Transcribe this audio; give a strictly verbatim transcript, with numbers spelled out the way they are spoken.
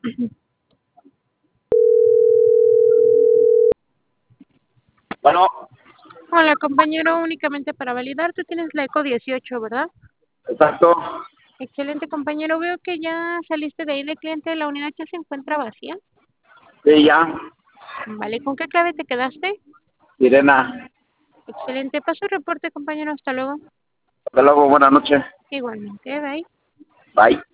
Bueno, Hola, compañero, únicamente para validar, tú tienes la eco dieciocho, ¿verdad? exacto. Excelente, compañero. Veo que ya saliste de ahí de cliente, la unidad ya se encuentra vacía. Sí, ya. Vale, ¿con qué clave te quedaste? Irena. Excelente, paso el reporte, compañero, hasta luego. Hasta luego, buenas noches. Igualmente, bye. Bye.